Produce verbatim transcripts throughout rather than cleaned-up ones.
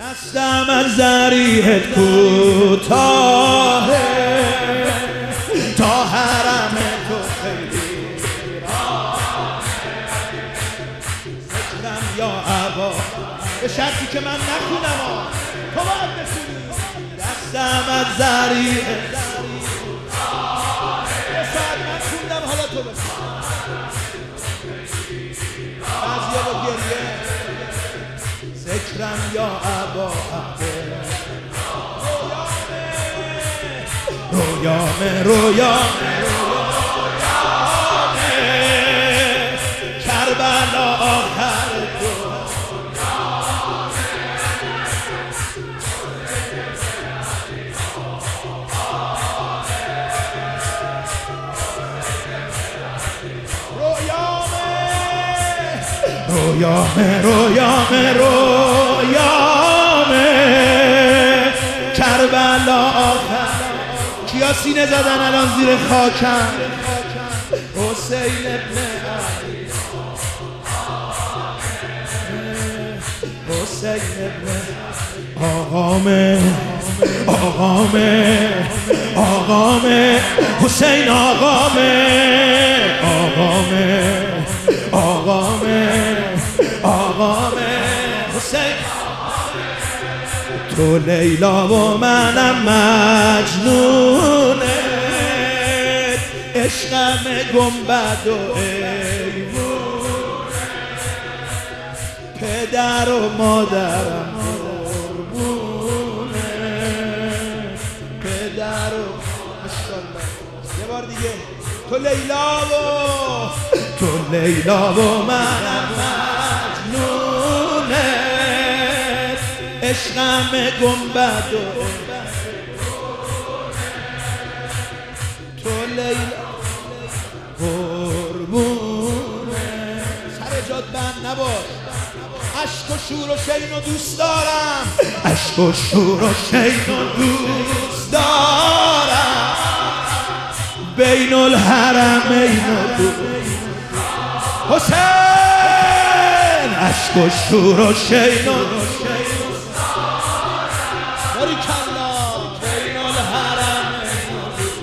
دستم از ذریحت کوتاهه تا حرم تو خیلی ذکرم یا عبا به شرطی که من نخونم ها تو باید بخونی. دستم از ذریحت یه ساعت من خوندم حالا تو بخون. بعضی با گریه ذکرم یا عبا رویامه رویامه رویامه کربلا آخر دو رویامه رویامه رویامه کربلا آخر. کیا سینه زدن الان زیر خاکم؟ حسین ابن علی حسین ابن آقامه آقامه آقامه حسین آقامه آقامه آقامه آقامه حسین تو لیلا و منم مجنونه عشقم گنبد و ایوونه پدر و مادرم قربونه پدر و ماشاءالله. یه بار دیگه تو لیلا و تو لیلا و منم مجنونه عشقم گنبد و تو لیلا قربونه. سر جاد بند نباش. عشق و شور و شین و دوست دارم عشق و شور و شین و دوست دارم بین الحرمین و دوست حسین عشق و شور و شین و باریکالله بین الحرمین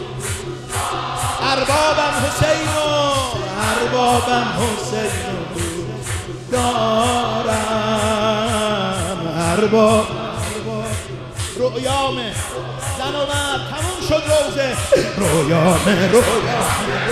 اربابم حسین و اربابم حسین و دارم ارباب رویامه زن و مرد تموم شد روزه رویامه رویامه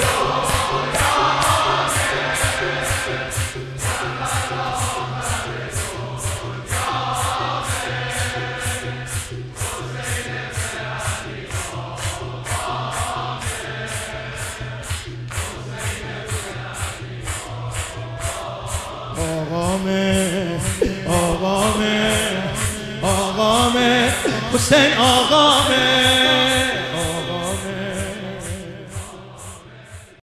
آقامه آقامه آقامه حسین آقامه